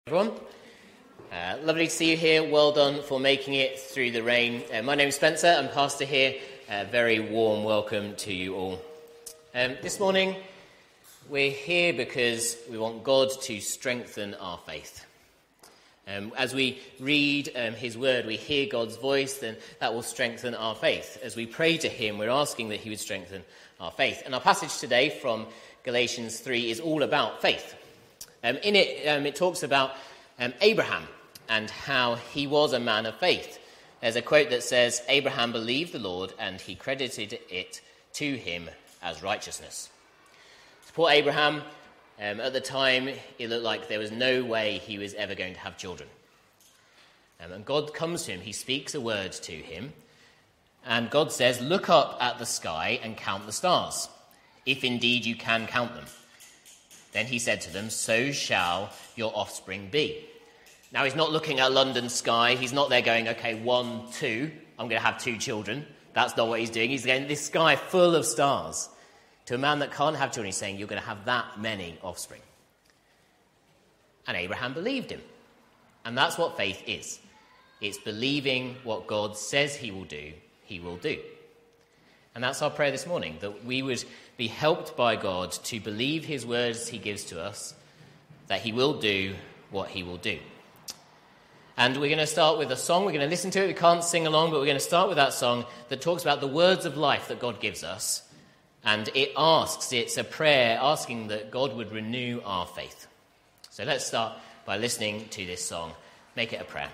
Everyone, lovely to see you here. Well done for making it through the rain. My name is Spencer. I'm pastor here. Very warm welcome to you all. This morning we're here because we want God to strengthen our faith. As we read his word, we hear God's voice, then that will strengthen our faith. As we pray to him, we're asking that he would strengthen our faith. And our passage today from Galatians 3 is all about faith. In it, it talks about Abraham and how he was a man of faith. There's a quote that says, "Abraham believed the Lord and he credited it to him as righteousness." So poor Abraham, at the time, it looked like there was no way he was ever going to have children. And God comes to him, he speaks a word to him, and God says, "Look up at the sky and count the stars, if indeed you can count them." Then he said to them, "So shall your offspring be." Now, he's not looking at London sky. He's not there going, okay, 1, 2, I'm going to have 2 children. That's not what he's doing. He's going, this sky full of stars. To a man that can't have children, he's saying, you're going to have that many offspring. And Abraham believed him. And that's what faith is. It's believing what God says he will do, he will do. And that's our prayer this morning, that we would be helped by God to believe his words he gives to us, that he will do what he will do. And we're going to start with a song. We're going to listen to it. We can't sing along, but we're going to start with that song that talks about the words of life that God gives us. And it's a prayer asking that God would renew our faith. So let's start by listening to this song. Make it a prayer.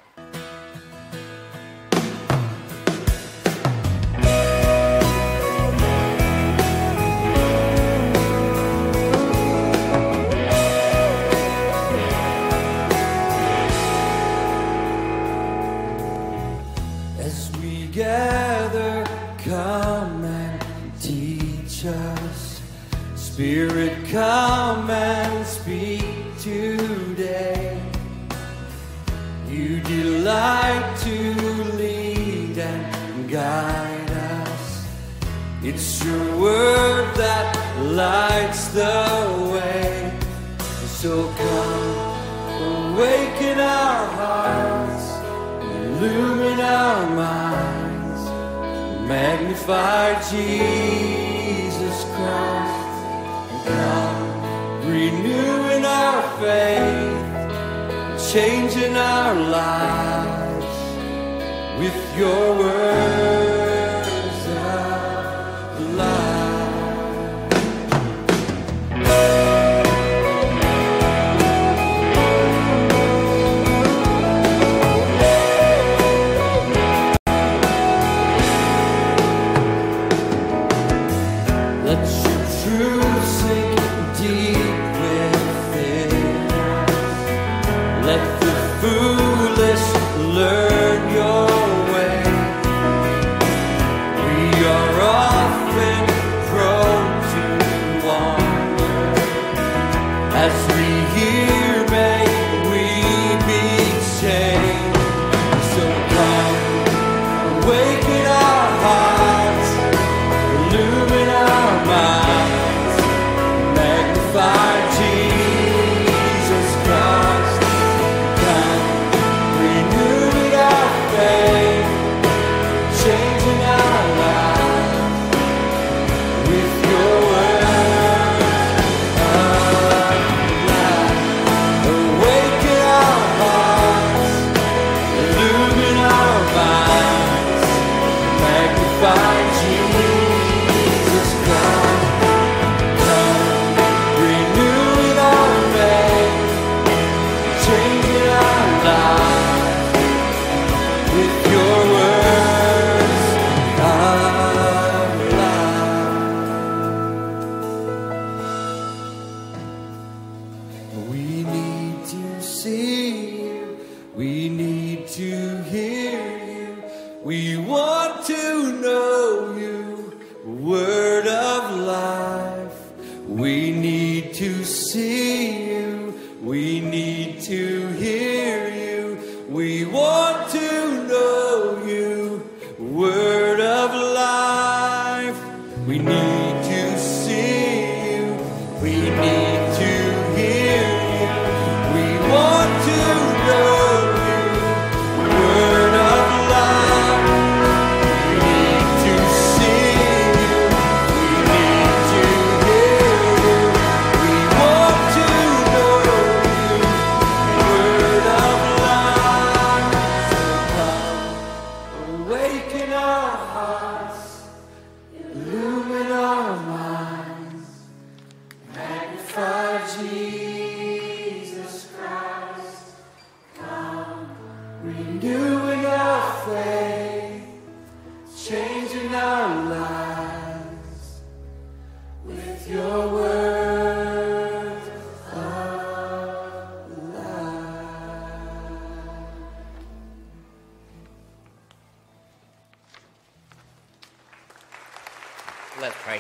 Spirit, come and speak today. You delight to lead and guide us. It's your word that lights the way. So come, awaken our hearts, illumine our minds, magnify Jesus Christ. Come, renewing our faith, changing our lives with your words of life. We need to see you. We need to hear you. We want renewing our faith, changing our lives with your word of life. Let's pray.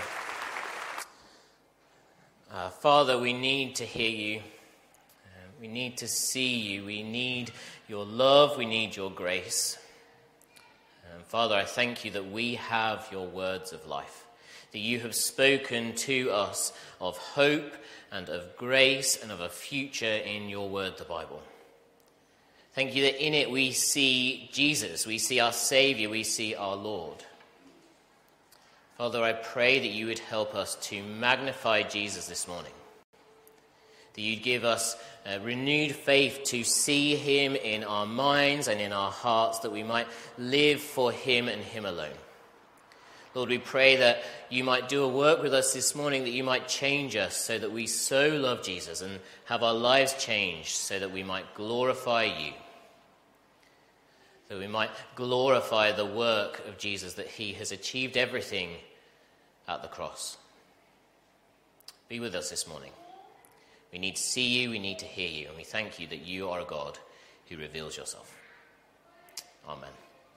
Father, we need to hear you. We need to see you. We need your love. We need your grace. Father, I thank you that we have your words of life, that you have spoken to us of hope and of grace and of a future in your word, the Bible. Thank you that in it we see Jesus, we see our Saviour, we see our Lord. Father, I pray that you would help us to magnify Jesus this morning, that you'd give us a renewed faith to see him in our minds and in our hearts, that we might live for him and him alone. Lord, we pray that you might do a work with us this morning, that you might change us so that we so love Jesus and have our lives changed so that we might glorify you, that we might glorify the work of Jesus, that he has achieved everything at the cross. Be with us this morning. We need to see you, we need to hear you, and we thank you that you are a God who reveals yourself. Amen.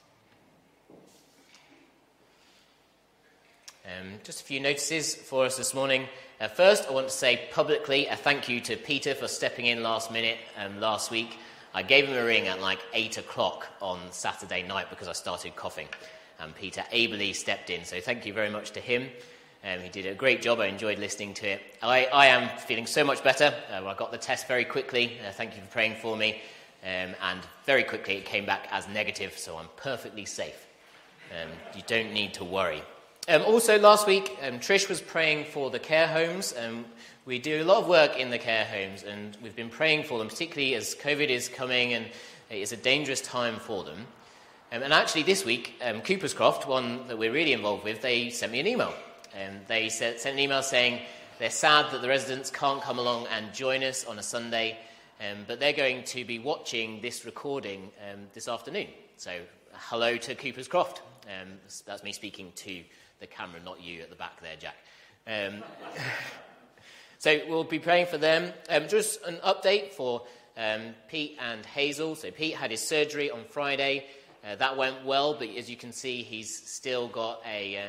Just a few notices for us this morning. First, I want to say publicly a thank you to Peter for stepping in last minute last week. I gave him a ring at like 8 o'clock on Saturday night because I started coughing, and Peter ably stepped in, so thank you very much to him. He did a great job. I enjoyed listening to it. I am feeling so much better. I got the test very quickly. Thank you for praying for me. And very quickly it came back as negative, so I'm perfectly safe. You don't need to worry. Also, last week, Trish was praying for the care homes. We do a lot of work in the care homes, and we've been praying for them, particularly as COVID is coming, and it's a dangerous time for them. And actually this week, Cooper's Croft, one that we're really involved with, they sent me an email. They sent an email saying they're sad that the residents can't come along and join us on a Sunday, but they're going to be watching this recording this afternoon. So hello to Cooper's Croft. That's me speaking to the camera, not you at the back there, Jack. So we'll be praying for them. Just an update for Pete and Hazel. So Pete had his surgery on Friday. That went well, but as you can see, he's still got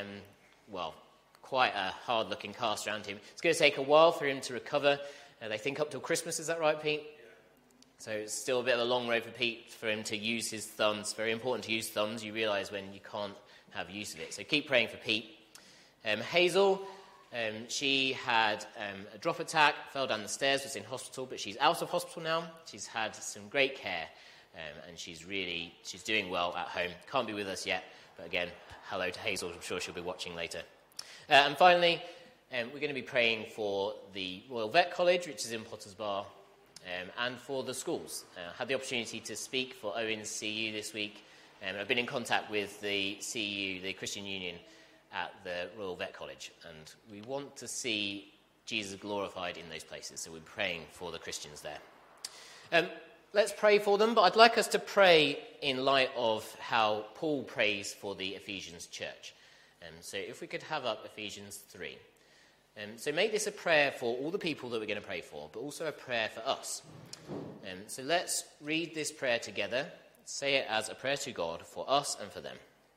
quite a hard-looking cast around him. It's going to take a while for him to recover. They think up till Christmas, is that right, Pete? Yeah. So it's still a bit of a long road for Pete for him to use his thumbs. It's very important to use thumbs. You realise when you can't have use of it. So keep praying for Pete. Hazel, she had a drop attack, fell down the stairs, was in hospital, but she's out of hospital now. She's had some great care, and she's doing well at home. Can't be with us yet, but again, hello to Hazel. I'm sure she'll be watching later. And finally, we're going to be praying for the Royal Vet College, which is in Potters Bar, and for the schools. I had the opportunity to speak for Owens CU this week, and I've been in contact with the CU, the Christian Union, at the Royal Vet College, and we want to see Jesus glorified in those places, so we're praying for the Christians there. Let's pray for them, but I'd like us to pray in light of how Paul prays for the Ephesians church. So if we could have up Ephesians 3. So make this a prayer for all the people that we're going to pray for, but also a prayer for us. So let's read this prayer together, say it as a prayer to God for us and for them.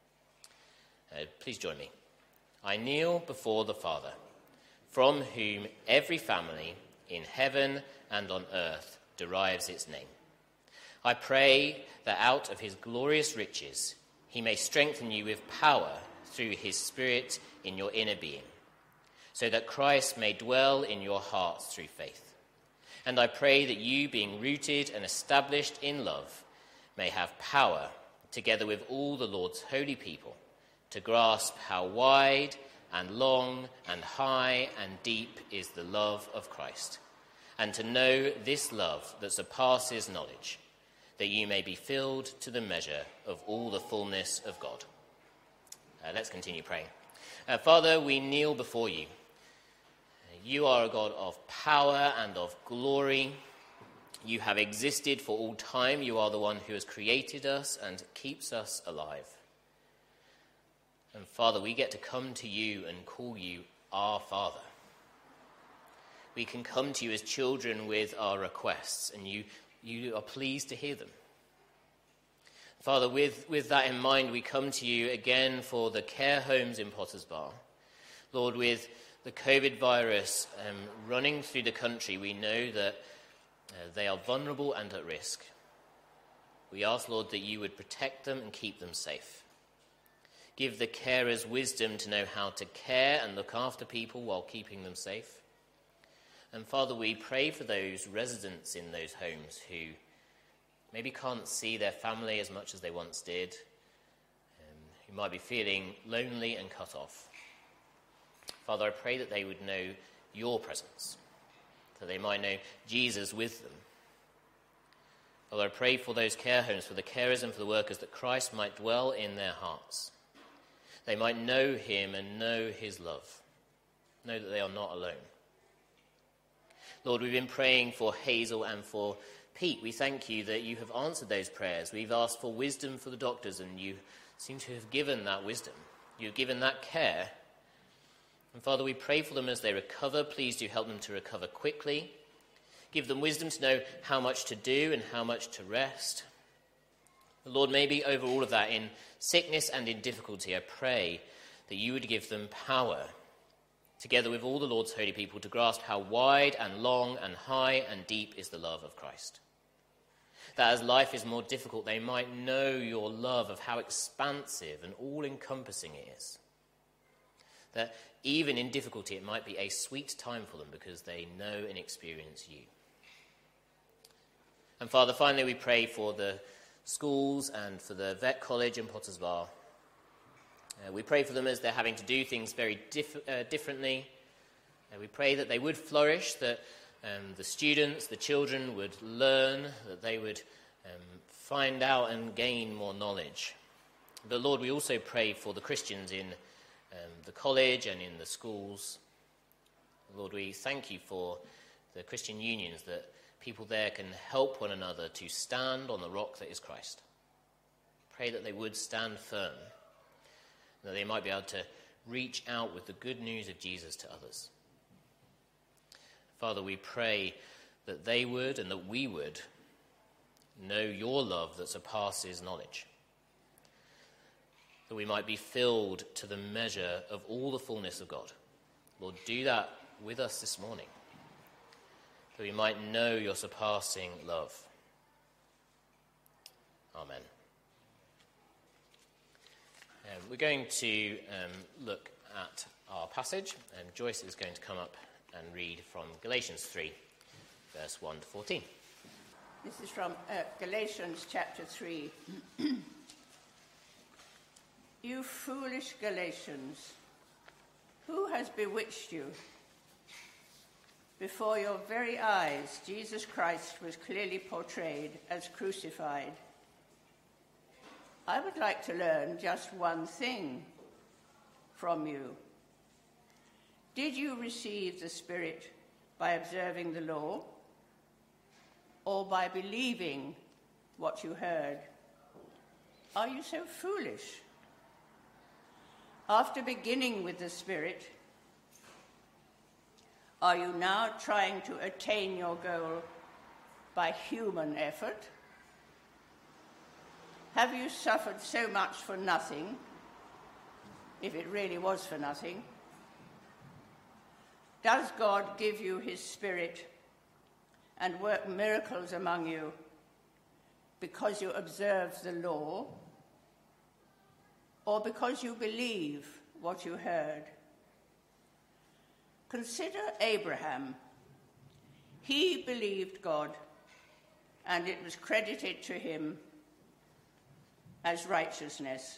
Please join me. I kneel before the Father, from whom every family in heaven and on earth derives its name. I pray that out of his glorious riches he may strengthen you with power through his Spirit in your inner being, so that Christ may dwell in your hearts through faith. And I pray that you, being rooted and established in love, may have power, together with all the Lord's holy people, to grasp how wide and long and high and deep is the love of Christ, and to know this love that surpasses knowledge, that you may be filled to the measure of all the fullness of God. Let's continue praying. Father, we kneel before you. You are a God of power and of glory. You have existed for all time. You are the one who has created us and keeps us alive. And Father, we get to come to you and call you our Father. We can come to you as children with our requests, and you are pleased to hear them. Father, with that in mind, we come to you again for the care homes in Potters Bar. Lord, with the COVID virus running through the country, we know that they are vulnerable and at risk. We ask, Lord, that you would protect them and keep them safe. Give the carers wisdom to know how to care and look after people while keeping them safe. And Father, we pray for those residents in those homes who maybe can't see their family as much as they once did, who might be feeling lonely and cut off. Father, I pray that they would know your presence, that they might know Jesus with them. Father, I pray for those care homes, for the carers and for the workers, that Christ might dwell in their hearts. They might know him and know his love, know that they are not alone. Lord, we've been praying for Hazel and for Pete. We thank you that you have answered those prayers. We've asked for wisdom for the doctors, and you seem to have given that wisdom. You've given that care. And Father, we pray for them as they recover. Please do help them to recover quickly. Give them wisdom to know how much to do and how much to rest. Lord, maybe over all of that, in sickness and in difficulty, I pray that you would give them power, together with all the Lord's holy people, to grasp how wide and long and high and deep is the love of Christ. That as life is more difficult, they might know your love, of how expansive and all-encompassing it is. That even in difficulty, it might be a sweet time for them because they know and experience you. And Father, finally, we pray for the schools and for the vet college in Potters Bar. We pray for them as they're having to do things very differently. We pray that they would flourish, that the students, the children would learn, that they would find out and gain more knowledge. But Lord, we also pray for the Christians in the college and in the schools. Lord, we thank you for the Christian unions, that people there can help one another to stand on the rock that is Christ. Pray that they would stand firm, that they might be able to reach out with the good news of Jesus to others. Father, we pray that they would and that we would know your love that surpasses knowledge, that we might be filled to the measure of all the fullness of God. Lord, do that with us this morning, that we might know your surpassing love. Amen. We're going to look at our passage, and Joyce is going to come up and read from Galatians 3, verse 1 to 14. This is from Galatians chapter 3. You foolish Galatians, who has bewitched you? Before your very eyes, Jesus Christ was clearly portrayed as crucified. I would like to learn just one thing from you. Did you receive the Spirit by observing the law, or by believing what you heard? Are you so foolish? After beginning with the Spirit, are you now trying to attain your goal by human effort? Have you suffered so much for nothing, if it really was for nothing? Does God give you his Spirit and work miracles among you because you observe the law, or because you believe what you heard? Consider Abraham. He believed God, and it was credited to him as righteousness.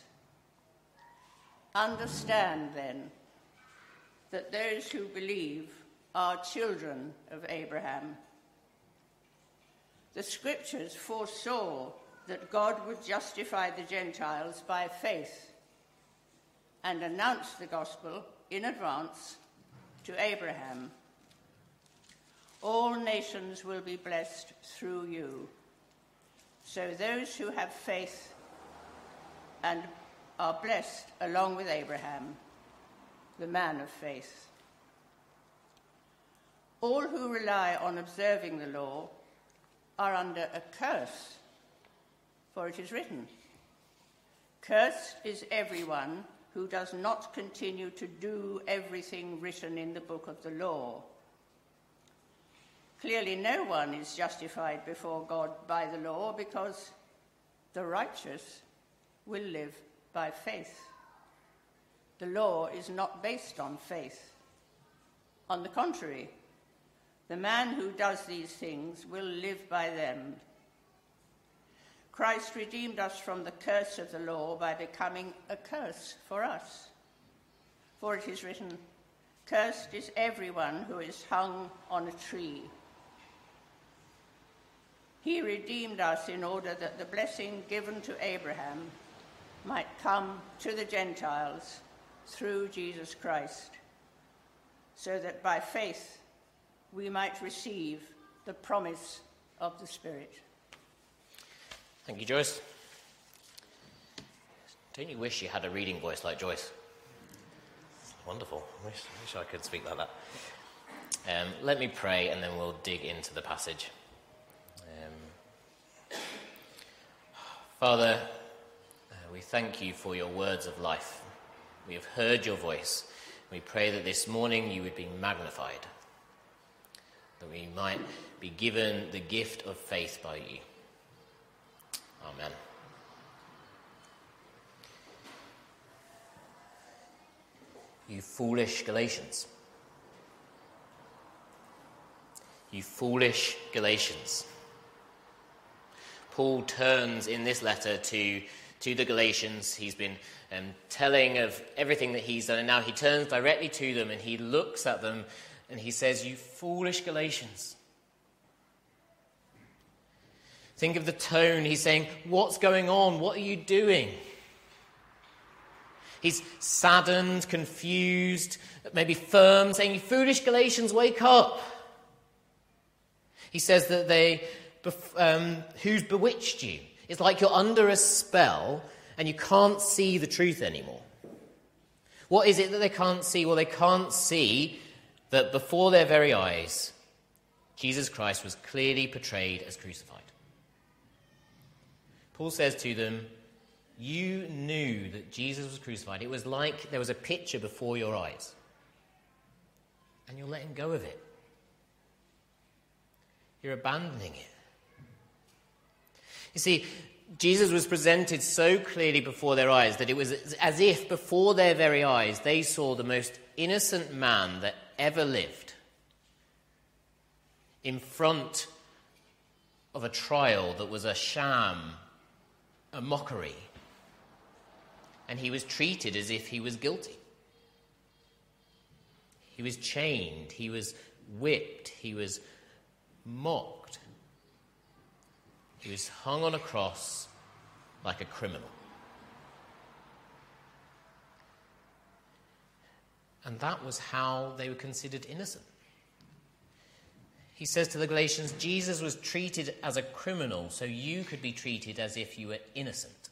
Understand, then, that those who believe are children of Abraham. The Scriptures foresaw that God would justify the Gentiles by faith and announce the gospel in advance to Abraham. all nations will be blessed through you. So those who have faith and are blessed along with Abraham, the man of faith. All who rely on observing the law are under a curse, for it is written, "Cursed is everyone who does not continue to do everything written in the book of the law." Clearly, no one is justified before God by the law, because the righteous will live by faith. The law is not based on faith. On the contrary, the man who does these things will live by them. Christ redeemed us from the curse of the law by becoming a curse for us. For it is written, "Cursed is everyone who is hung on a tree." He redeemed us in order that the blessing given to Abraham might come to the Gentiles through Jesus Christ, so that by faith we might receive the promise of the Spirit. Thank you, Joyce. Don't you wish you had a reading voice like Joyce? Wonderful. I wish I could speak like that. Let me pray and then we'll dig into the passage. Father, we thank you for your words of life. We have heard your voice. We pray that this morning you would be magnified, that we might be given the gift of faith by you. Amen. You foolish Galatians. You foolish Galatians. Paul turns in this letter to the Galatians. He's been telling of everything that he's done, and now he turns directly to them and he looks at them and he says, "You foolish Galatians." Think of the tone. He's saying, "What's going on? What are you doing?" He's saddened, confused, maybe firm, saying, "You foolish Galatians, wake up." He says that who's bewitched you? It's like you're under a spell and you can't see the truth anymore. What is it that they can't see? Well, they can't see that before their very eyes, Jesus Christ was clearly portrayed as crucified. Paul says to them, you knew that Jesus was crucified. It was like there was a picture before your eyes. And you're letting go of it. You're abandoning it. You see, Jesus was presented so clearly before their eyes that it was as if before their very eyes they saw the most innocent man that ever lived in front of a trial that was a sham, a mockery. And he was treated as if he was guilty. He was chained, he was whipped, he was mocked. He was hung on a cross like a criminal. And that was how they were considered innocent. He says to the Galatians, Jesus was treated as a criminal, so you could be treated as if you were innocent.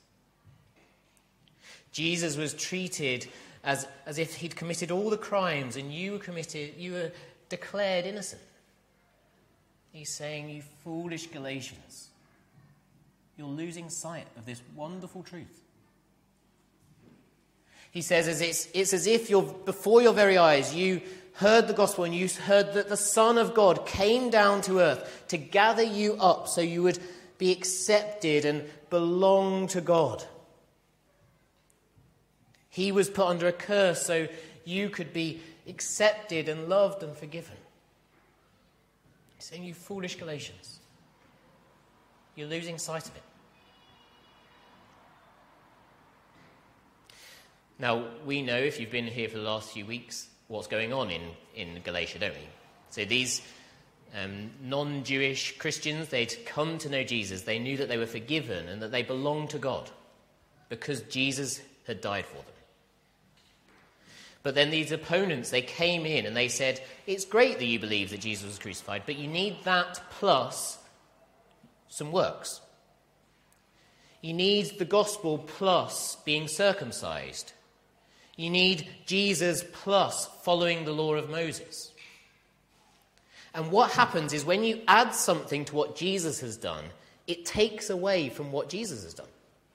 Jesus was treated as if he'd committed all the crimes and you were declared innocent. He's saying, you foolish Galatians, you're losing sight of this wonderful truth. He says it's as if before your very eyes you heard the gospel and you heard that the Son of God came down to earth to gather you up so you would be accepted and belong to God. He was put under a curse so you could be accepted and loved and forgiven. He's saying, you foolish Galatians, you're losing sight of it. Now, we know, if you've been here for the last few weeks, what's going on in Galatia, don't we? So these non-Jewish Christians, they'd come to know Jesus. They knew that they were forgiven and that they belonged to God because Jesus had died for them. But then these opponents, they came in and they said, it's great that you believe that Jesus was crucified, but you need that plus some works. You need the gospel plus being circumcised. You need Jesus plus following the law of Moses. And what happens is when you add something to what Jesus has done, it takes away from what Jesus has done.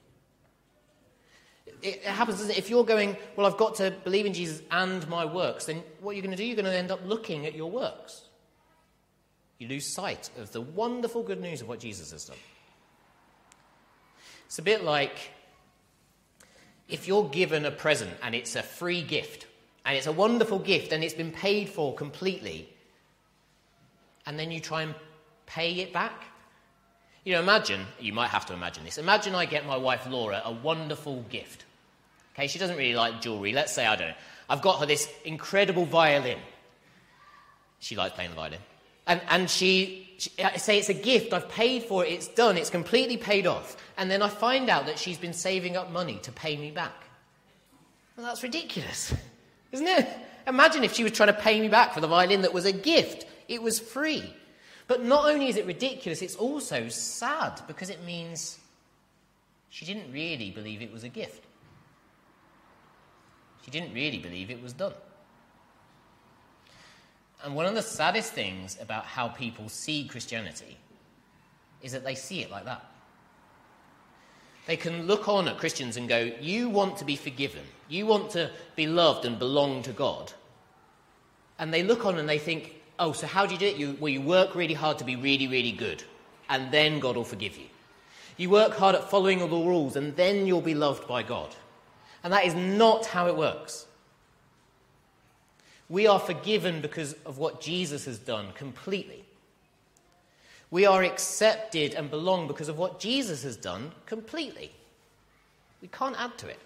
It happens, doesn't it? If you're going, well, I've got to believe in Jesus and my works, then what you're going to do, you're going to end up looking at your works. You lose sight of the wonderful good news of what Jesus has done. It's a bit like if you're given a present and it's a free gift, and it's a wonderful gift and it's been paid for completely, and then you try and pay it back. You know, imagine, you might have to imagine this. Imagine I get my wife Laura a wonderful gift. Okay, she doesn't really like jewellery. Let's say, I don't know, I've got her this incredible violin. She likes playing the violin. And I say it's a gift, I've paid for it, it's done, it's completely paid off. And then I find out that she's been saving up money to pay me back. Well, that's ridiculous, isn't it? Imagine if she was trying to pay me back for the violin that was a gift. It was free. But not only is it ridiculous, it's also sad, because it means she didn't really believe it was a gift. She didn't really believe it was done. And one of the saddest things about how people see Christianity is that they see it like that. They can look on at Christians and go, you want to be forgiven, you want to be loved and belong to God. And they look on and they think, oh, so how do you do it? You work really hard to be really, really good, and then God will forgive you. You work hard at following all the rules, and then you'll be loved by God. And that is not how it works. We are forgiven because of what Jesus has done completely. We are accepted and belong because of what Jesus has done completely. We can't add to it.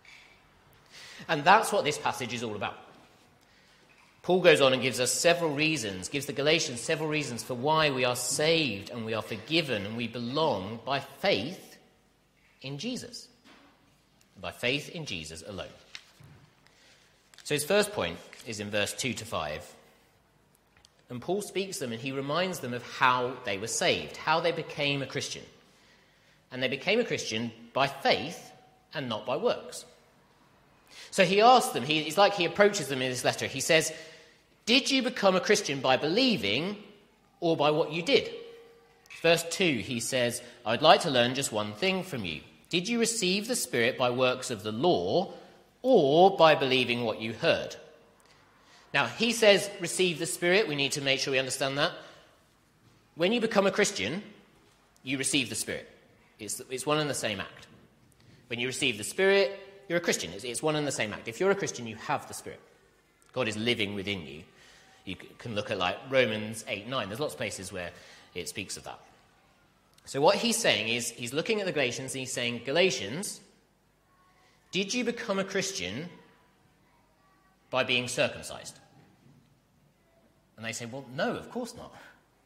And that's what this passage is all about. Paul goes on and gives us several reasons, gives the Galatians several reasons for why we are saved and we are forgiven and we belong by faith in Jesus. By faith in Jesus alone. So his first point is in verse 2 to 5. And Paul speaks to them and he reminds them of how they were saved, how they became a Christian. And they became a Christian by faith and not by works. So he asks them, it's like he approaches them in this letter. He says, did you become a Christian by believing or by what you did? Verse 2, he says, I would like to learn just one thing from you. Did you receive the Spirit by works of the law or by believing what you heard? Now, he says receive the Spirit. We need to make sure we understand that. When you become a Christian, you receive the Spirit. It's one and the same act. When you receive the Spirit, you're a Christian. It's one and the same act. If you're a Christian, you have the Spirit. God is living within you. You can look at like Romans 8:9. There's lots of places where it speaks of that. So what he's saying is, he's looking at the Galatians and he's saying, Galatians, did you become a Christian by being circumcised? And they say, well, no, of course not.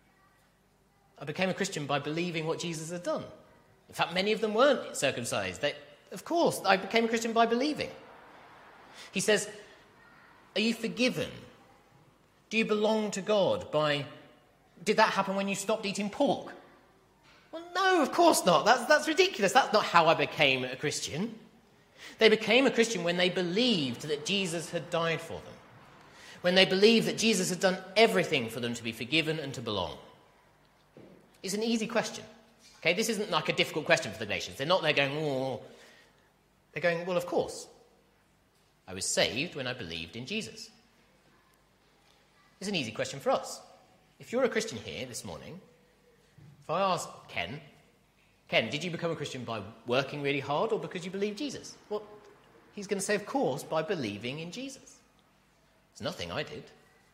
I became a Christian by believing what Jesus had done. In fact, many of them weren't circumcised. Of course, I became a Christian by believing. He says, are you forgiven? Do you belong to God did that happen when you stopped eating pork? Well, no, of course not. That's ridiculous. That's not how I became a Christian. They became a Christian when they believed that Jesus had died for them. When they believed that Jesus had done everything for them to be forgiven and to belong. It's an easy question. Okay, this isn't like a difficult question for the Galatians. They're not there going, oh. They're going, well, of course. I was saved when I believed in Jesus. It's an easy question for us. If you're a Christian here this morning, if I ask Ken, did you become a Christian by working really hard or because you believe Jesus? Well, he's going to say, of course, by believing in Jesus. It's nothing I did.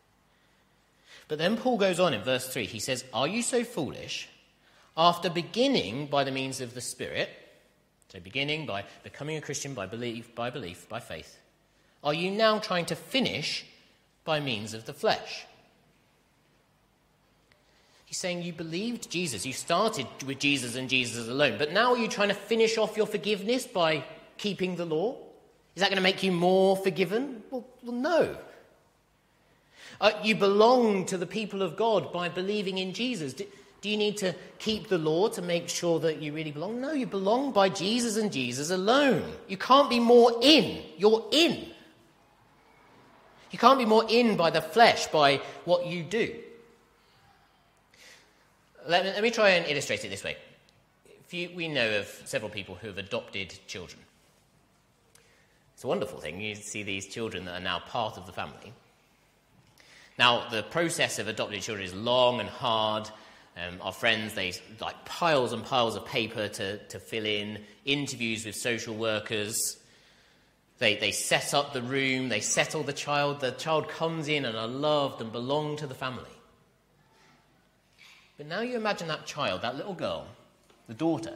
But then Paul goes on in verse 3. He says, are you so foolish, after beginning by the means of the Spirit, so beginning by becoming a Christian by belief, by faith, are you now trying to finish by means of the flesh? He's saying you believed Jesus. You started with Jesus and Jesus alone. But now are you trying to finish off your forgiveness by keeping the law? Is that going to make you more forgiven? Well, no. You belong to the people of God by believing in Jesus. Do you need to keep the law to make sure that you really belong? No, you belong by Jesus and Jesus alone. You can't be more in. You're in. You can't be more in by the flesh, by what you do. Let me try and illustrate it this way. We know of several people who have adopted children. It's a wonderful thing. You see these children that are now part of the family. Now, the process of adopting children is long and hard. Our friends, they like piles and piles of paper to fill in, interviews with social workers. They set up the room, they settle the child. The child comes in and are loved and belong to the family. But now you imagine that child, that little girl, the daughter.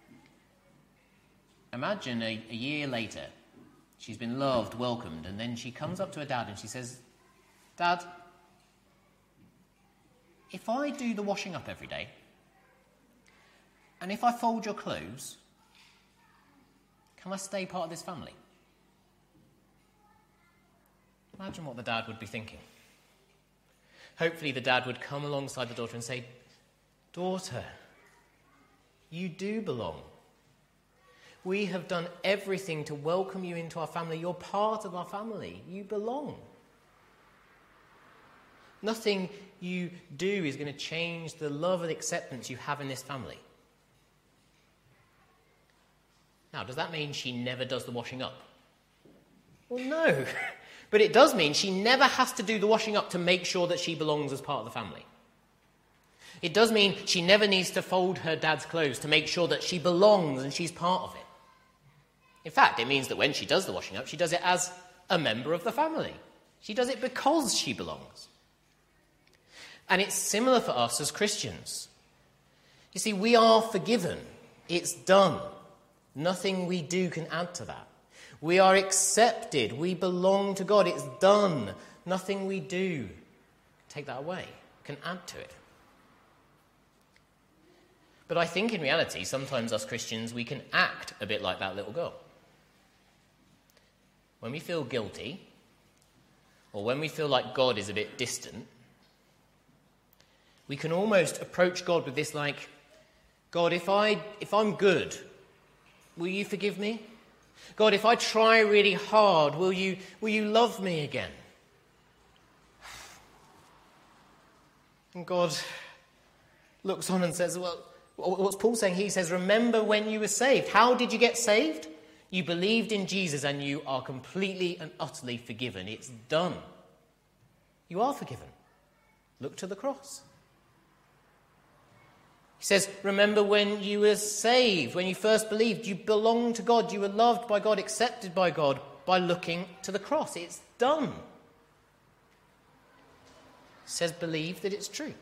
Imagine a year later, she's been loved, welcomed, and then she comes up to her dad and she says, "Dad, if I do the washing up every day, and if I fold your clothes, can I stay part of this family?" Imagine what the dad would be thinking. Hopefully the dad would come alongside the daughter and say, "Daughter, you do belong. We have done everything to welcome you into our family. You're part of our family. You belong. Nothing you do is going to change the love and acceptance you have in this family." Now, does that mean she never does the washing up? Well, no. But it does mean she never has to do the washing up to make sure that she belongs as part of the family. It does mean she never needs to fold her dad's clothes to make sure that she belongs and she's part of it. In fact, it means that when she does the washing up, she does it as a member of the family. She does it because she belongs. And it's similar for us as Christians. You see, we are forgiven. It's done. Nothing we do can add to that. We are accepted. We belong to God. It's done. Nothing we do can take that away, can add to it. But I think in reality, sometimes us Christians, we can act a bit like that little girl. When we feel guilty, or when we feel like God is a bit distant, we can almost approach God with this like, "God, if I'm good, will you forgive me? God, if I try really hard, will you love me again?" And God looks on and says, well, what's Paul saying? He says, remember when you were saved. How did you get saved? You believed in Jesus and you are completely and utterly forgiven. It's done. You are forgiven. Look to the cross. He says, remember when you were saved, when you first believed, you belonged to God, you were loved by God, accepted by God, by looking to the cross. It's done. He says, believe that it's true.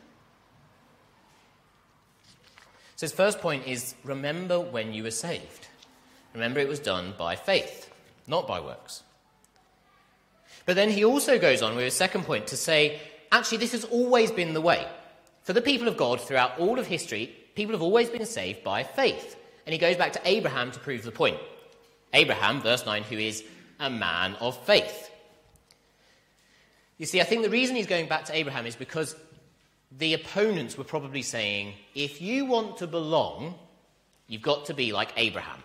So his first point is, remember when you were saved. Remember it was done by faith, not by works. But then he also goes on with his second point to say, actually, this has always been the way. For the people of God, throughout all of history, people have always been saved by faith. And he goes back to Abraham to prove the point. Abraham, verse 9, who is a man of faith. You see, I think the reason he's going back to Abraham is because the opponents were probably saying, if you want to belong, you've got to be like Abraham.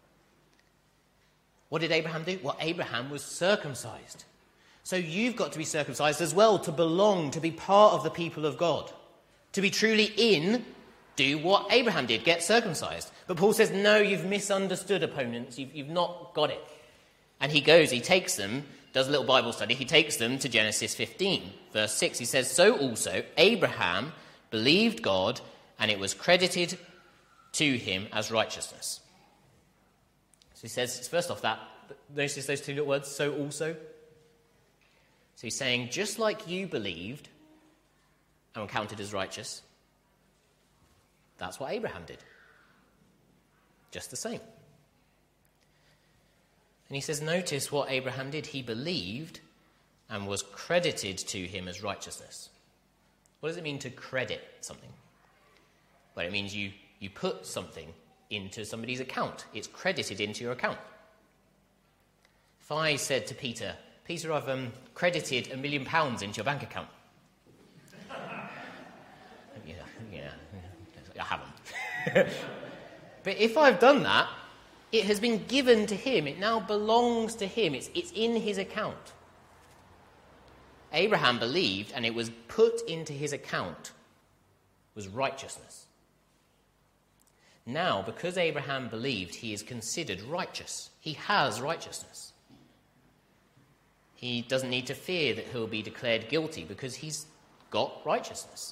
What did Abraham do? Well, Abraham was circumcised. So you've got to be circumcised as well to belong, to be part of the people of God. To be truly in, do what Abraham did, get circumcised. But Paul says, no, you've misunderstood, opponents. You've not got it. And he takes them, does a little Bible study. He takes them to Genesis 15, verse 6. He says, so also Abraham believed God, and it was credited to him as righteousness. So he says, first off, notice those two little words, so also. So he's saying, just like you believed and were counted as righteous, that's what Abraham did. Just the same. And he says, notice what Abraham did. He believed and was credited to him as righteousness. What does it mean to credit something? Well, it means you put something into somebody's account. It's credited into your account. If I said to Peter, Peter, I've credited £1 million into your bank account. Yeah, I haven't. But if I've done that, it has been given to him. It now belongs to him. It's in his account. Abraham believed, and it was put into his account, was righteousness. Now, because Abraham believed, he is considered righteous. He has righteousness. He doesn't need to fear that he'll be declared guilty because he's got righteousness.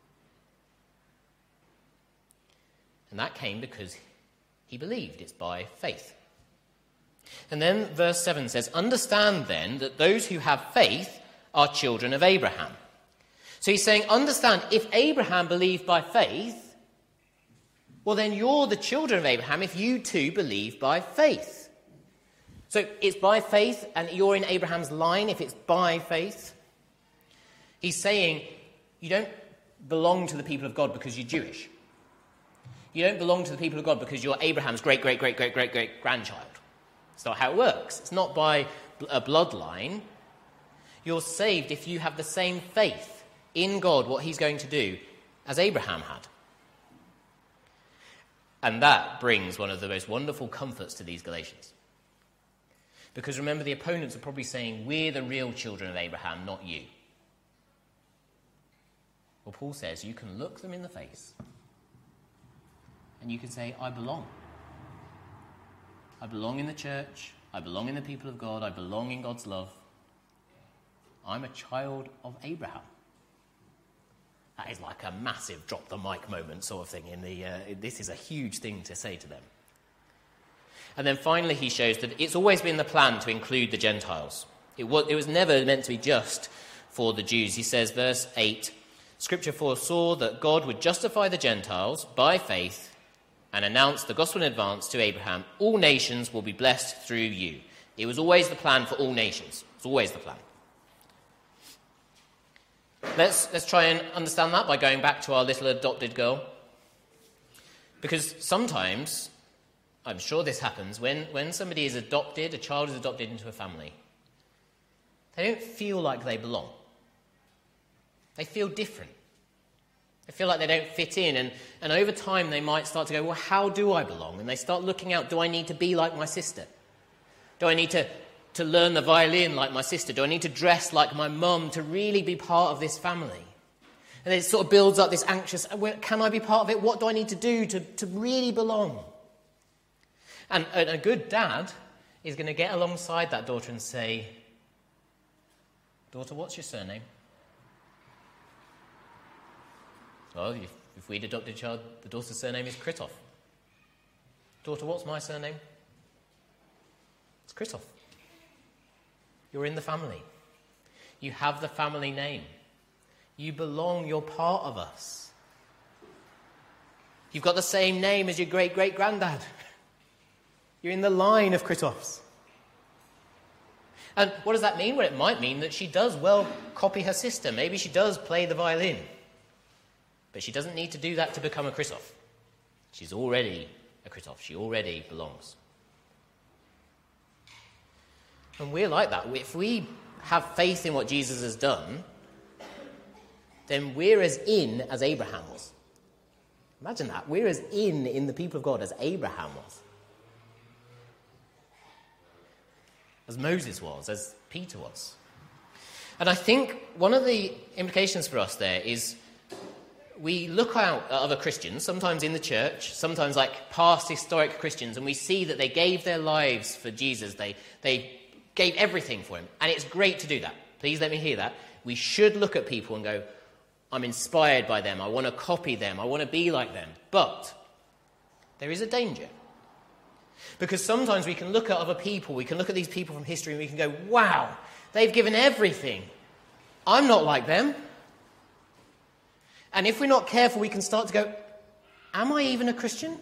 And that came because he believed. It's by faith. And then verse 7 says, understand then that those who have faith are children of Abraham. So he's saying, understand, if Abraham believed by faith, well then you're the children of Abraham if you too believe by faith. So it's by faith, and you're in Abraham's line if it's by faith. He's saying you don't belong to the people of God because you're Jewish. You don't belong to the people of God because you're Abraham's great-great-great-great-great-great-grandchild. It's not how it works. It's not by a bloodline. You're saved if you have the same faith in God, what he's going to do, as Abraham had. And that brings one of the most wonderful comforts to these Galatians. Because remember, the opponents are probably saying, we're the real children of Abraham, not you. Well, Paul says you can look them in the face and you can say, I belong. I belong in the church. I belong in the people of God. I belong in God's love. I'm a child of Abraham. That is like a massive drop the mic moment sort of thing. This is a huge thing to say to them. And then finally he shows that it's always been the plan to include the Gentiles. It was never meant to be just for the Jews. He says, verse 8, Scripture foresaw that God would justify the Gentiles by faith and announce the gospel in advance to Abraham. All nations will be blessed through you. It was always the plan for all nations. It's always the plan. Let's try and understand that by going back to our little adopted girl. Because sometimes, I'm sure this happens, when somebody is adopted, a child is adopted into a family, they don't feel like they belong. They feel different. They feel like they don't fit in. And over time, they might start to go, well, how do I belong? And they start looking out, do I need to be like my sister? Do I need to learn the violin like my sister? Do I need to dress like my mum to really be part of this family? And it sort of builds up this anxious, well, can I be part of it? What do I need to do to really belong? And a good dad is going to get alongside that daughter and say, daughter, what's your surname? Well, if we'd adopted a child, the daughter's surname is Kritoff. Daughter, what's my surname? It's Kritoff. You're in the family. You have the family name. You belong, you're part of us. You've got the same name as your great-great-granddad. You're in the line of Kritoffs. And what does that mean? Well, it might mean that she does well copy her sister. Maybe she does play the violin. But she doesn't need to do that to become a Kritoff. She's already a Kritoff. She already belongs. And we're like that. If we have faith in what Jesus has done, then we're as in as Abraham was. Imagine that. We're as in the people of God as Abraham was. As Moses was, as Peter was. And I think one of the implications for us there is we look out at other Christians, sometimes in the church, sometimes like past historic Christians, and we see that they gave their lives for Jesus. They gave everything for him. And it's great to do that. Please let me hear that. We should look at people and go, I'm inspired by them. I want to copy them. I want to be like them. But there is a danger. Because sometimes we can look at other people, we can look at these people from history and we can go, wow, they've given everything. I'm not like them. And if we're not careful, we can start to go, am I even a Christian?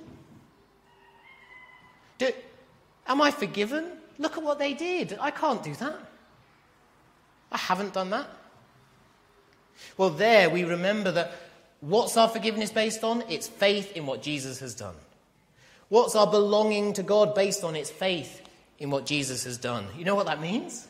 Am I forgiven? Look at what they did. I can't do that. I haven't done that. Well, there we remember that what's our forgiveness based on? It's faith in what Jesus has done. What's our belonging to God based on? Its faith in what Jesus has done. You know what that means?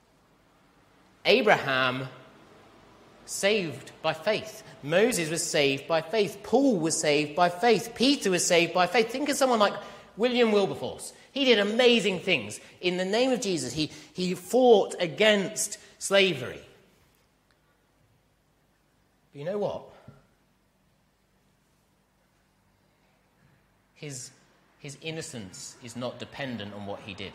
Abraham saved by faith. Moses was saved by faith. Paul was saved by faith. Peter was saved by faith. Think of someone like William Wilberforce. He did amazing things. In the name of Jesus, he fought against slavery. But you know what? His innocence is not dependent on what he did.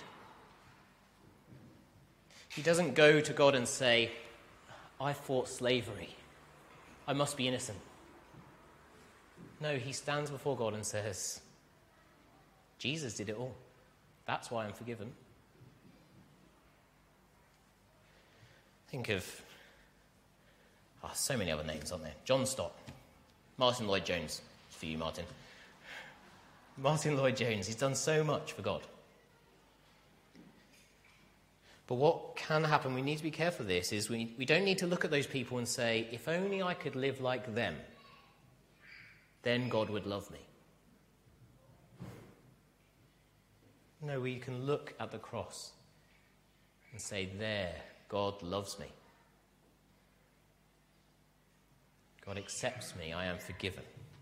He doesn't go to God and say, I fought slavery. I must be innocent. No, he stands before God and says, Jesus did it all. That's why I'm forgiven. Think of so many other names, aren't there? John Stott, Martin Lloyd-Jones. For you, Martin. Martin Lloyd-Jones, he's done so much for God. But what can happen, we need to be careful of this, is we don't need to look at those people and say, if only I could live like them, then God would love me. No, we can look at the cross and say, there, God loves me. God accepts me, I am forgiven.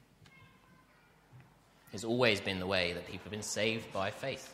It's always been the way that people have been saved by faith.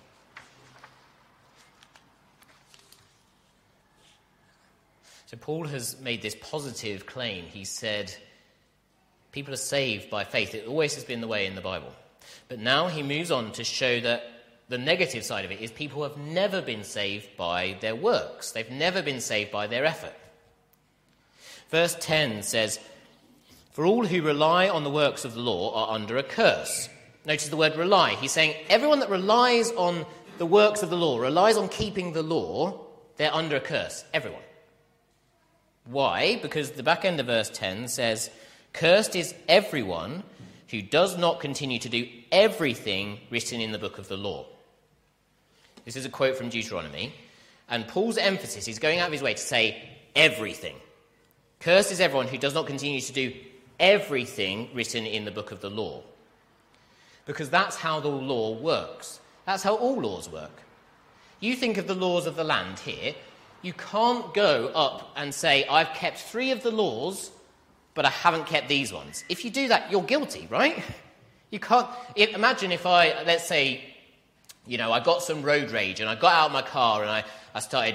So Paul has made this positive claim. He said, people are saved by faith. It always has been the way in the Bible. But now he moves on to show that the negative side of it is people have never been saved by their works. They've never been saved by their effort. Verse 10 says, for all who rely on the works of the law are under a curse. Notice the word rely. He's saying everyone that relies on the works of the law, relies on keeping the law, they're under a curse. Everyone. Why? Because the back end of verse 10 says, cursed is everyone who does not continue to do everything written in the book of the law. This is a quote from Deuteronomy, and Paul's emphasis is going out of his way to say everything. Cursed is everyone who does not continue to do everything written in the book of the law. Because that's how the law works. That's how all laws work. You think of the laws of the land here. You can't go up and say, I've kept 3 of the laws, but I haven't kept these ones. If you do that, you're guilty, right? You can't. Imagine if let's say, I got some road rage and I got out of my car and I started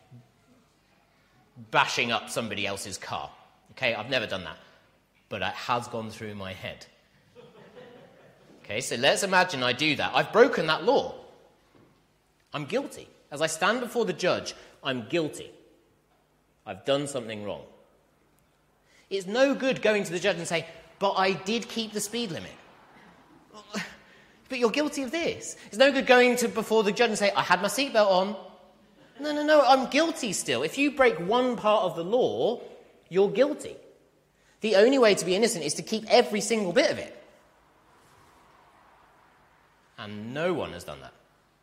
bashing up somebody else's car. Okay, I've never done that, but it has gone through my head. Okay, so let's imagine I do that. I've broken that law. I'm guilty. As I stand before the judge, I'm guilty. I've done something wrong. It's no good going to the judge and say, but I did keep the speed limit. But you're guilty of this. It's no good going before the judge and say, I had my seatbelt on. No, I'm guilty still. If you break one part of the law, you're guilty. The only way to be innocent is to keep every single bit of it. And no one has done that.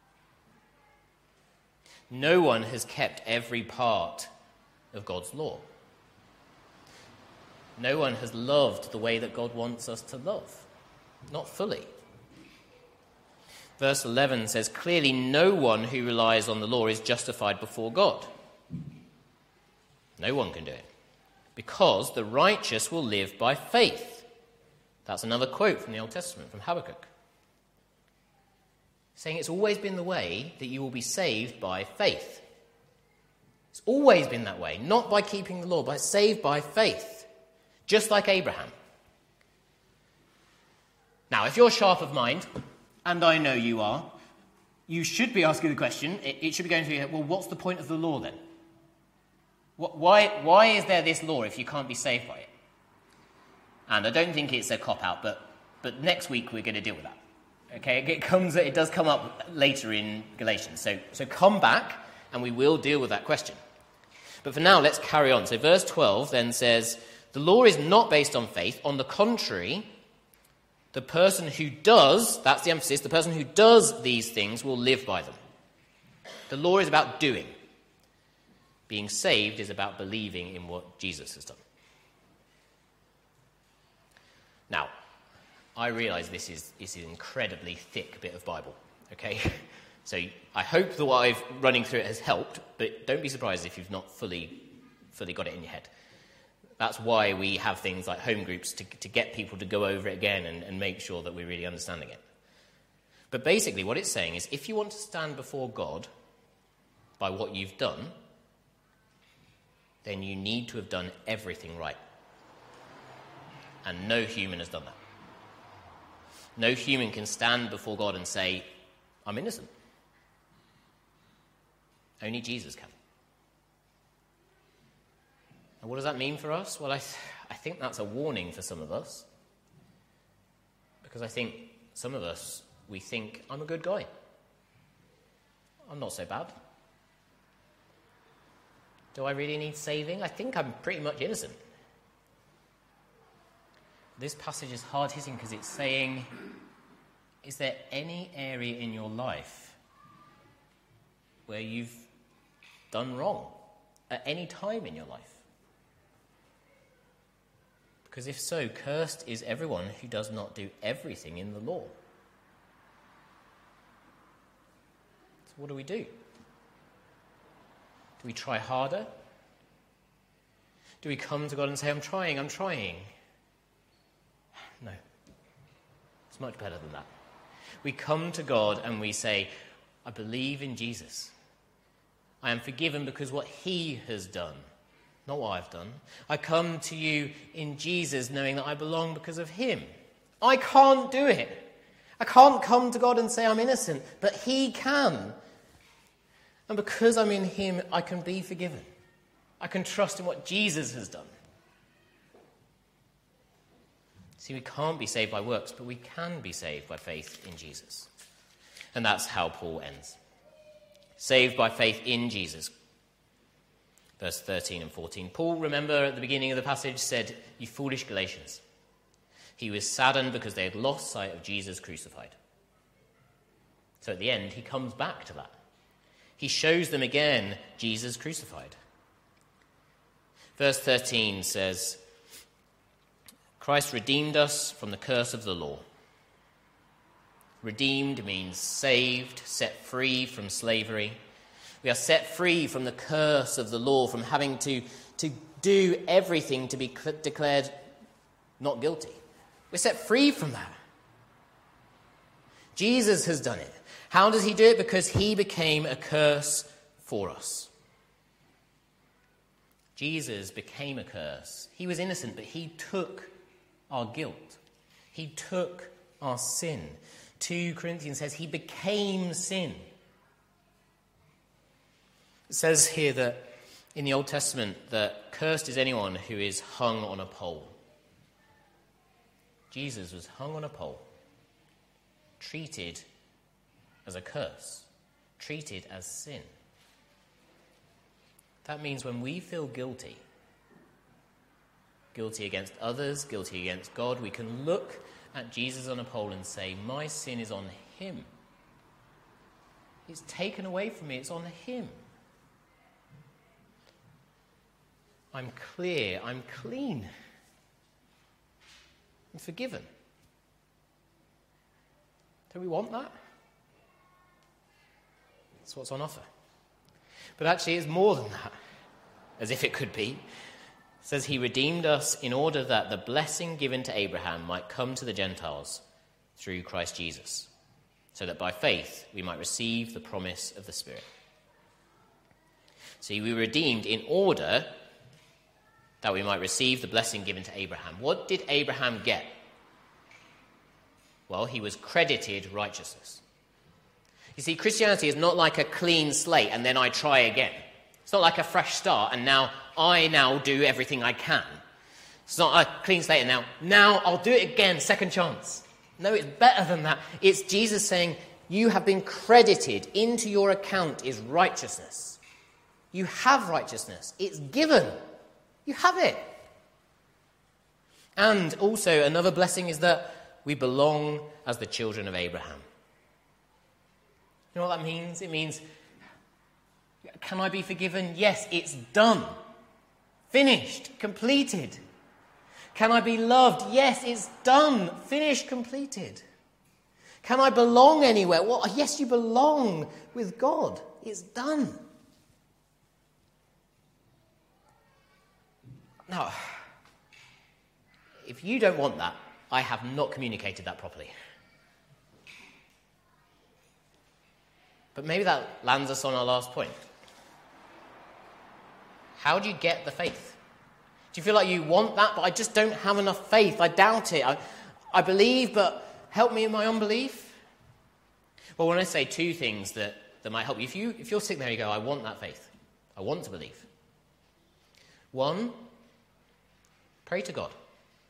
No one has kept every part of God's law. No one has loved the way that God wants us to love. Not fully. Verse 11 says, clearly no one who relies on the law is justified before God. No one can do it. Because the righteous will live by faith. That's another quote from the Old Testament, from Habakkuk. Saying it's always been the way that you will be saved by faith. It's always been that way, not by keeping the law, but saved by faith, just like Abraham. Now, if you're sharp of mind, and I know you are, you should be asking the question, it should be going through your head, well, what's the point of the law then? Why is there this law if you can't be saved by it? And I don't think it's a cop-out, but next week we're going to deal with that. Okay, it does come up later in Galatians. So come back and we will deal with that question. But for now, let's carry on. So verse 12 then says, the law is not based on faith. On the contrary, the person who does, that's the emphasis, the person who does these things will live by them. The law is about doing. Being saved is about believing in what Jesus has done. Now, I realise this is an incredibly thick bit of Bible, okay? So I hope that what I've running through it has helped, but don't be surprised if you've not fully got it in your head. That's why we have things like home groups to get people to go over it again and make sure that we're really understanding it. But basically what it's saying is if you want to stand before God by what you've done, then you need to have done everything right. And no human has done that. No human can stand before God and say, I'm innocent. Only Jesus can. And what does that mean for us? Well, I think that's a warning for some of us. Because I think some of us, we think, I'm a good guy. I'm not so bad. Do I really need saving? I think I'm pretty much innocent. This passage is hard-hitting because it's saying, is there any area in your life where you've done wrong at any time in your life? Because if so, cursed is everyone who does not do everything in the law. So what do we do? Do we try harder? Do we come to God and say, I'm trying? No. It's much better than that. We come to God and we say, I believe in Jesus. I am forgiven because what he has done, not what I've done. I come to you in Jesus knowing that I belong because of him. I can't do it. I can't come to God and say I'm innocent, but he can. And because I'm in him, I can be forgiven. I can trust in what Jesus has done. See, we can't be saved by works, but we can be saved by faith in Jesus. And that's how Paul ends. Saved by faith in Jesus. Verse 13 and 14. Paul, remember at the beginning of the passage, said, you foolish Galatians. He was saddened because they had lost sight of Jesus crucified. So at the end, he comes back to that. He shows them again Jesus crucified. Verse 13 says, Christ redeemed us from the curse of the law. Redeemed means saved, set free from slavery. We are set free from the curse of the law, from having to do everything to be declared not guilty. We're set free from that. Jesus has done it. How does he do it? Because he became a curse for us. Jesus became a curse. He was innocent, but he took our guilt. He took our sin. 2 Corinthians says he became sin. It says here that in the Old Testament that cursed is anyone who is hung on a pole. Jesus was hung on a pole, treated as a curse, treated as sin. That means when we feel guilty against others, guilty against God, we can look at Jesus on a pole and say, my sin is on him. It's taken away from me, it's on him. I'm clear, I'm clean. I'm forgiven. Do we want that? That's what's on offer. But actually it's more than that, as if it could be. It says he redeemed us in order that the blessing given to Abraham might come to the Gentiles through Christ Jesus, so that by faith we might receive the promise of the Spirit. See, we were redeemed in order that we might receive the blessing given to Abraham. What did Abraham get? Well, he was credited righteousness. You see, Christianity is not like a clean slate and then I try again. It's not like a fresh start and now I do everything I can. It's not a clean slate and now I'll do it again, second chance. No, it's better than that. It's Jesus saying, you have been credited, into your account is righteousness. You have righteousness. It's given. You have it. And also another blessing is that we belong as the children of Abraham. You know what that means? It means, can I be forgiven? Yes, it's done. Finished. Completed. Can I be loved? Yes, it's done. Finished. Completed. Can I belong anywhere? Well, yes, you belong with God. It's done. Now, if you don't want that, I have not communicated that properly. But maybe that lands us on our last point. How do you get the faith? Do you feel like you want that, but I just don't have enough faith? I doubt it. I believe, but help me in my unbelief? Well, I want to say two things that might help you. If you're sitting there and you go, I want that faith. I want to believe. One, pray to God.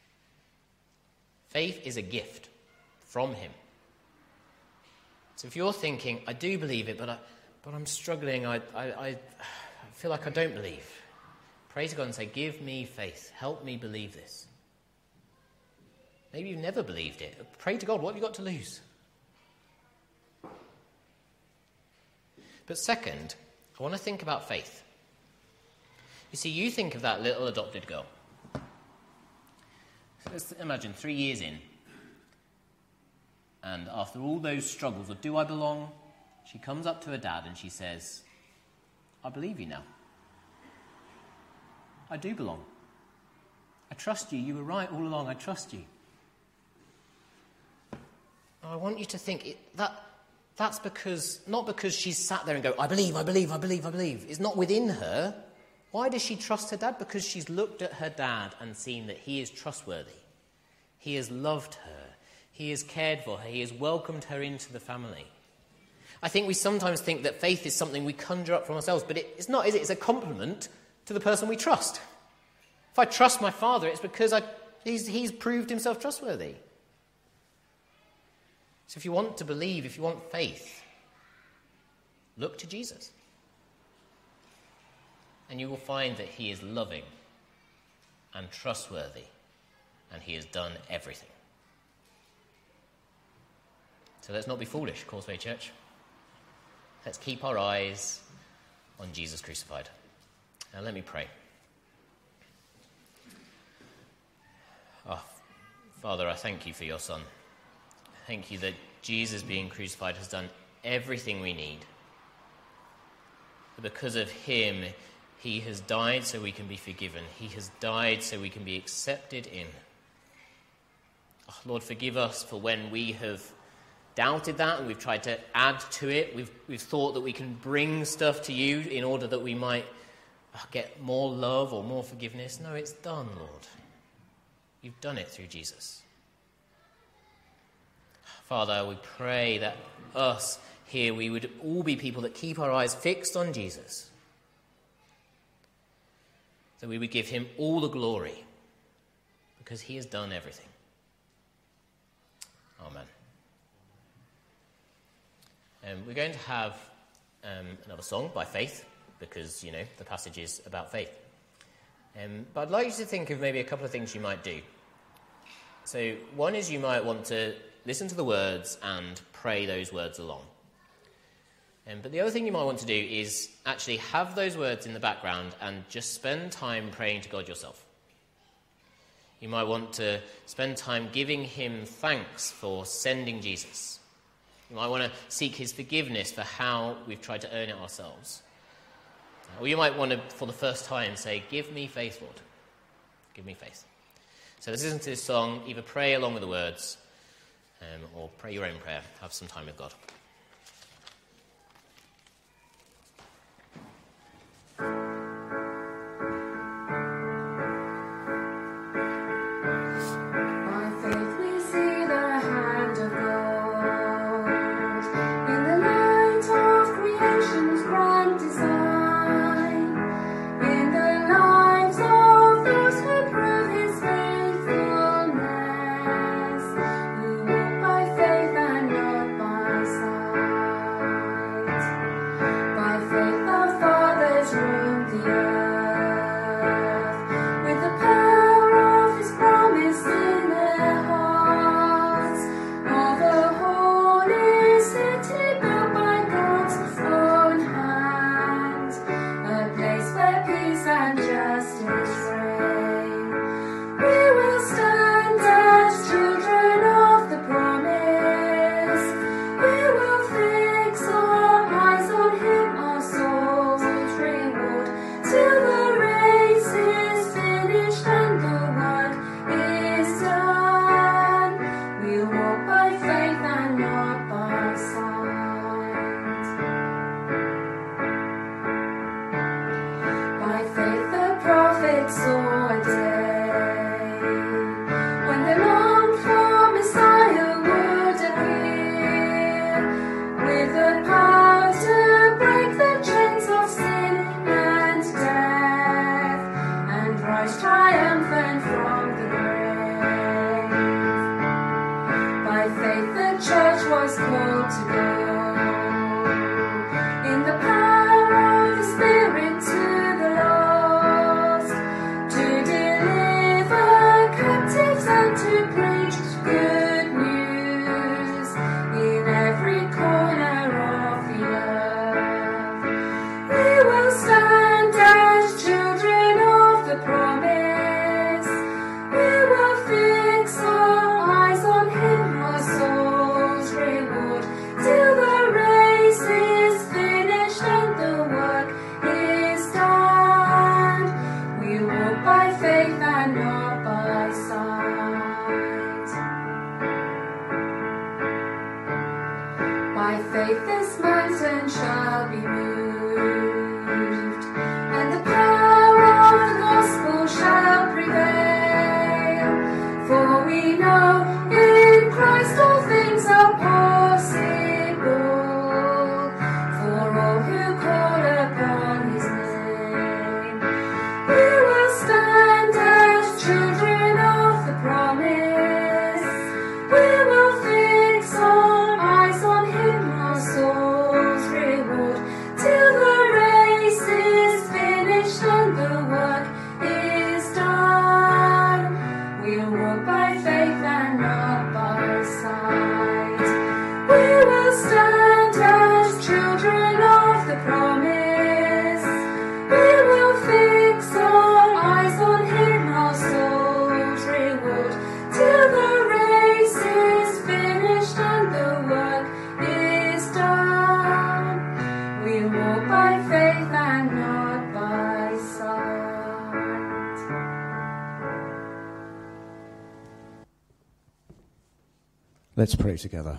Faith is a gift from him. So if you're thinking, I do believe it, but I'm struggling, I feel like I don't believe, pray to God and say, give me faith. Help me believe this. Maybe you've never believed it. Pray to God. What have you got to lose? But second, I want to think about faith. You see, you think of that little adopted girl. So let's imagine 3 years in, and after all those struggles of do I belong, she comes up to her dad and she says, I believe you now. I do belong. I trust you. You were right all along. I trust you. I want you to think that's because, not because she's sat there and go, I believe. It's not within her. Why does she trust her dad? Because she's looked at her dad and seen that he is trustworthy. He has loved her. He has cared for her. He has welcomed her into the family. I think we sometimes think that faith is something we conjure up from ourselves, but it's not, is it? It's a compliment to the person we trust. If I trust my father, it's because he's proved himself trustworthy. So if you want to believe, if you want faith, look to Jesus. And you will find that he is loving and trustworthy, and he has done everything. So let's not be foolish, Causeway Church. Let's keep our eyes on Jesus crucified. Now let me pray. Oh, Father, I thank you for your Son. Thank you that Jesus being crucified has done everything we need. That because of him, he has died so we can be forgiven. He has died so we can be accepted in. Oh, Lord, forgive us for when we have doubted that and we've tried to add to it. We've thought that we can bring stuff to you in order that we might get more love or more forgiveness. No, it's done, Lord. You've done it through Jesus. Father, we pray that us here, we would all be people that keep our eyes fixed on Jesus. That we would give him all the glory because he has done everything. Amen. We're going to have another song by Faith because, the passage is about faith. But I'd like you to think of maybe a couple of things you might do. So one is you might want to listen to the words and pray those words along. But the other thing you might want to do is actually have those words in the background and just spend time praying to God yourself. You might want to spend time giving him thanks for sending Jesus. You might want to seek his forgiveness for how we've tried to earn it ourselves. Or you might want to, for the first time, say, give me faith, Lord. Give me faith. So let's listen to this song. Either pray along with the words or pray your own prayer. Have some time with God. By saw a day when the longed-for Messiah would appear with the power to break the chains of sin and death and rise triumphant from the grave. By faith the church was called to go in the power of the Spirit to the lost, to deliver captives and to preach good news in every corner of the earth. We will stand as children of the promise. We will fix our eyes on Him, our soul's reward, till the race is finished and the work is done. We walk by faith and not by sight. By faith this mountain shall be moved, and the power of the gospel shall prevail. For we know in Christ all things are possible, for all who call upon His name. We will stand as children of the promise. We will fix our eyes on Him, our soul's reward, till the race is finished and the work is done. We'll walk by faith and not by sight. We will stand as children of the promise. We will fix our eyes on Him, our soul's reward, till the race is finished and the work is done. We walk by faith and not by sight. Let's pray together.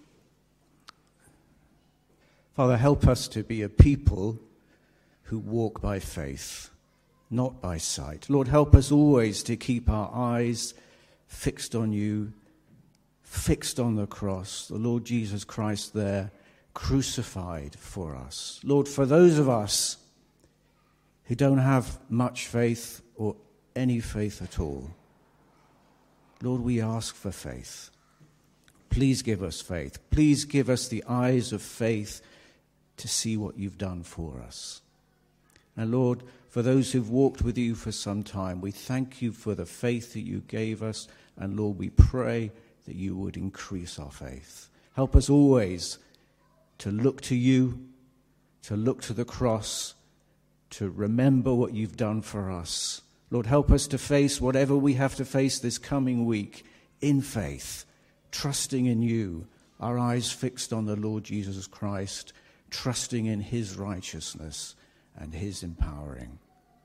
Father, help us to be a people who walk by faith, not by sight. Lord, help us always to keep our eyes fixed on you, fixed on the cross, the Lord Jesus Christ there, crucified for us. Lord, for those of us who don't have much faith or any faith at all, Lord, we ask for faith. Please give us faith. Please give us the eyes of faith to see what you've done for us. And Lord, for those who've walked with you for some time, we thank you for the faith that you gave us. And Lord, we pray that you would increase our faith. Help us always to look to you, to look to the cross, to remember what you've done for us. Lord, help us to face whatever we have to face this coming week in faith, trusting in you, our eyes fixed on the Lord Jesus Christ, trusting in his righteousness and his empowering.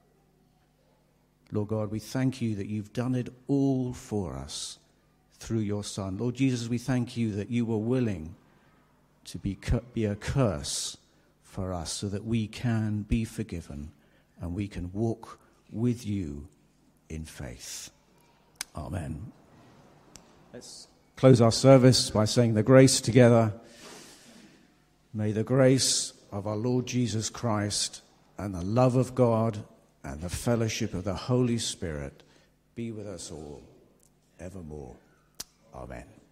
Lord God, we thank you that you've done it all for us through your Son. Lord Jesus, we thank you that you were willing to be a curse for us so that we can be forgiven and we can walk with you in faith. Amen. Let's close our service by saying the grace together. May the grace of our Lord Jesus Christ and the love of God and the fellowship of the Holy Spirit be with us all evermore. Amen.